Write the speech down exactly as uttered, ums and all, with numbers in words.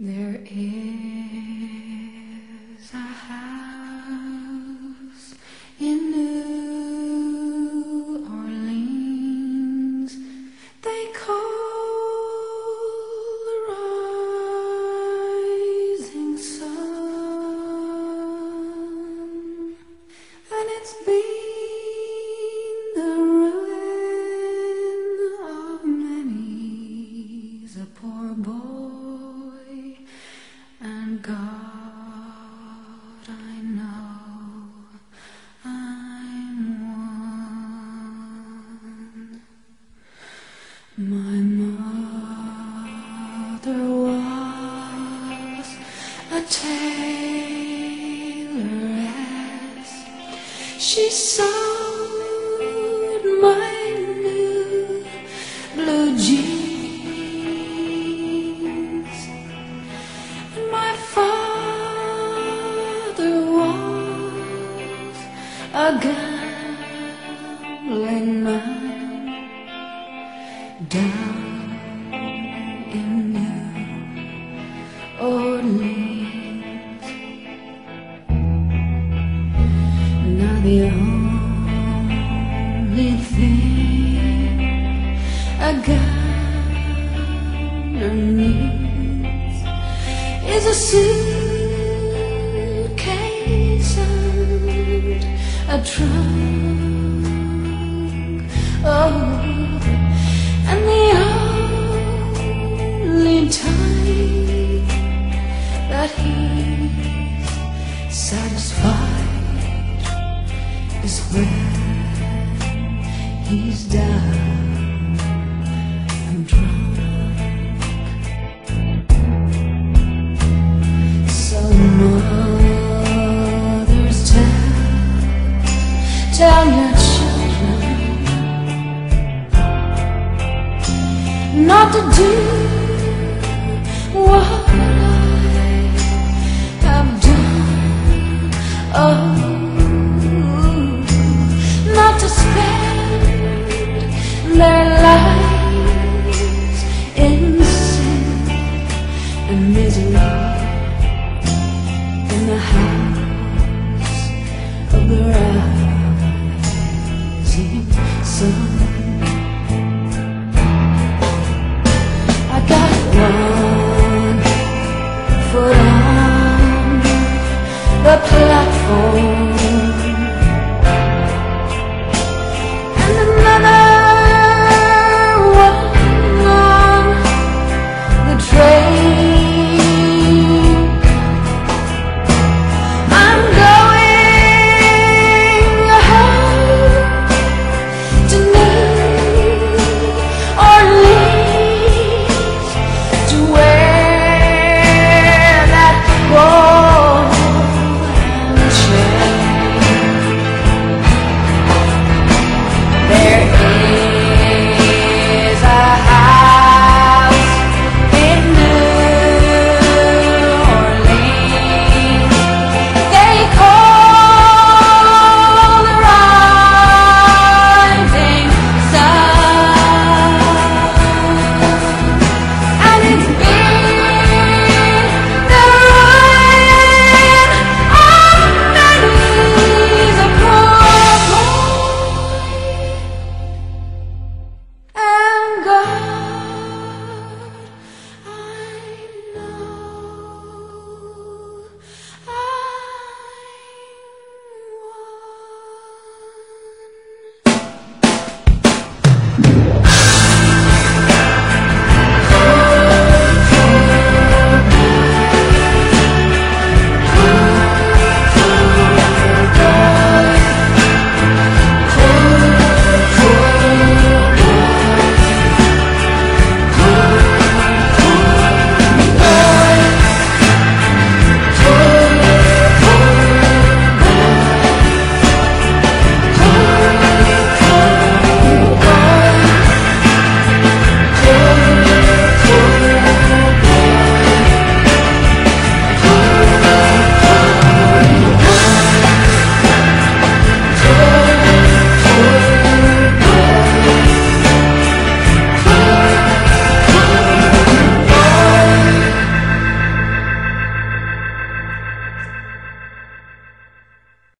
There is a house in New Orleans they call the Rising Sun, and it's been the ruin of many's a poor boy. And God, I know I'm one. My mother was a tailoress. She sewed my new blue jeans. My father was a gambling man down in New Orleans. Now the only thing a gambler needs is a suitcase and a trunk. Oh, and the only time that he's satisfied is when he's down and drunk. Mothers, tell, tell your children not to do what I have done. Oh, not to spend their lives in sin and misery.